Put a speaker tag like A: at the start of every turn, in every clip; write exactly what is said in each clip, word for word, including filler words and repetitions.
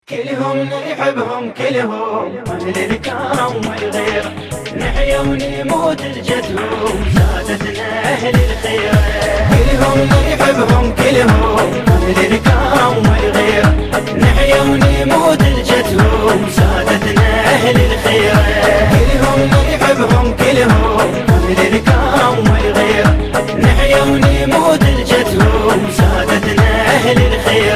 A: كلهم نحبهم كلهم للكرم والغير، نحيا ونموت لجدهم سادتنا أهل الخير. كلهم نحبهم كلهم للكرم والغير، نحيا ونموت لجدهم سادتنا أهل الخير. كلهم نحبهم كلهم للكرم والغير، نحيا ونموت لجدهم سادتنا أهل الخير.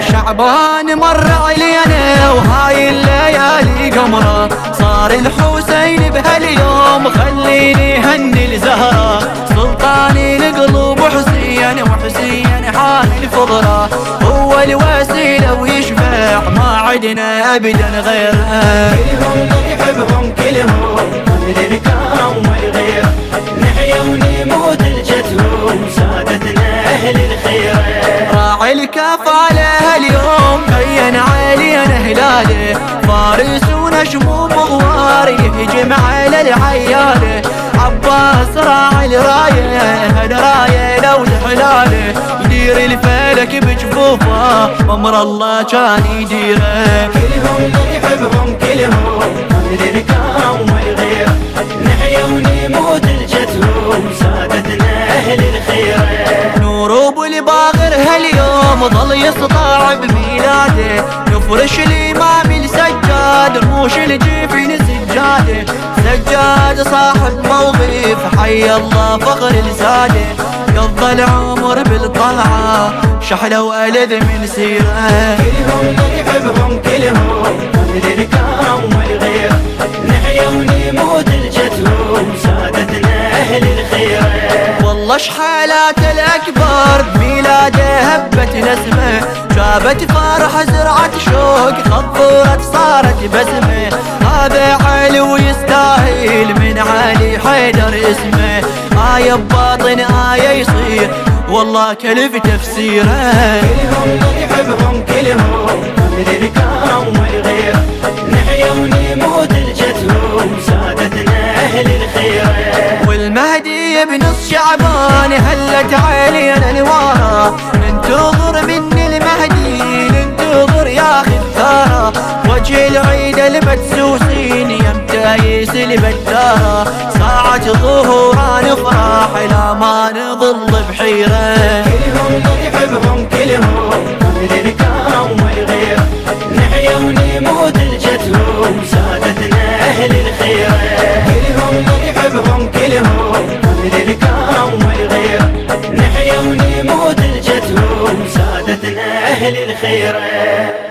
B: شعبان مر علينا وهاي الليالي قمره، صار الحسين بهاليوم خليني هني الزهره. سلطاني القلوب حسين وحسين حال الفضله، هو الوسيله ويشفع ما عدنا ابدا غيره.
A: كلهم نحبهم كلهم للكرم والغير، نحيا ونموت لجدهم سادتنا اهل الخير.
B: راعي الكفاله اليوم بين علينا هلاله، فارس ونشموم غوار يهجم على العياله. عباس راعي الرايه هالرايه لو حلاله، يدير الفلك بجفوفه امر الله كان يديره.
A: كلهم نحبهم كلهم للكرم والغير، نحيا ونموت لجدهم سادتنا اهل الخير.
B: نور ابو الباغر هاليوم ظل يسطع بميلاده، نفرش الامام السجاد رموش الجفن سجاده. سجاد صاحب موقف حي الله فخر لساده، قضى العمر بالطاعه شحله والذ من سيره.
A: كلهم نحبهم كلهم للكرم والغير، نحيا ونموت لجدهم سادتنا اهل الخير.
B: والله شحالات الاكبر بميلاده هبت نسمه، جابت فرح زرعت شوق خضرت صارت بسمه. هذا علي ويستاهل من علي حيدر اسمه، آية بباطن آية يصير والله كلف تفسيره.
A: كلهم نحبهم كلهم للكرم والغير، نحيا ونموت لجدهم سادتنا اهل الخير.
B: والمهدي بنص شعبان هلت علينا نواره، ننتظر من المهدي ننتظر يا اخي الثاره. وجه العيد المدسوسين يمتايس البداره، ساعة ظهورا نفرح لا ما نظل بحيره.
A: كلهم نحبهم كلهم للكرم والغير، نحيا ونموت لجدهم سادتنا اهل الخير. كلهم نحبهم كلهم للكرم والغير، نحيا ونموت لجدهم سادتنا اهل الخير.